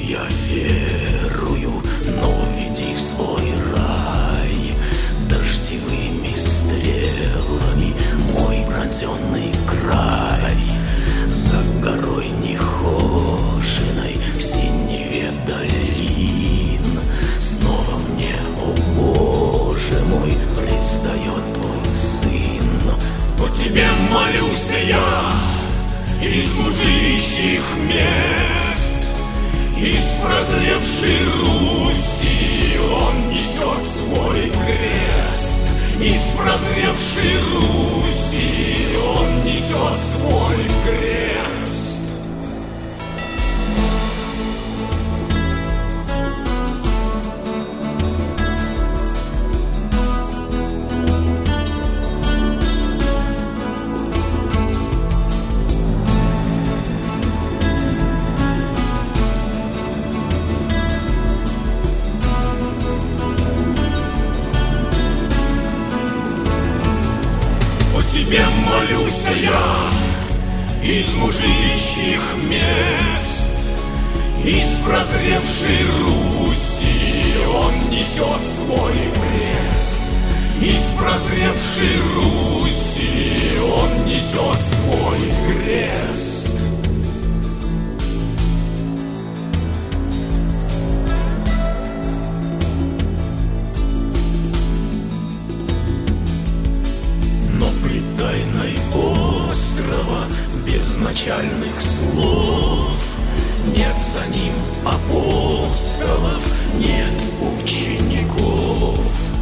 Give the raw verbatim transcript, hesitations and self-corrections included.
я верую, но веди в свой рай дождевыми стрелами мой пронзенный край. За горой нехоженой в синеве долин снова мне, о Боже мой, предстает твой сын. По тебе молюсь я из лужищих мест, из прозревшей Руси он несет свой крест. Из прозревшей Руси он несет свой крест. Тебе молюсь я из мужичьих мест, из прозревшей Руси он несет свой крест. Из прозревшей Руси он несет свой крест. Тайной острова безначальных слов нет за ним апостолов, нет учеников.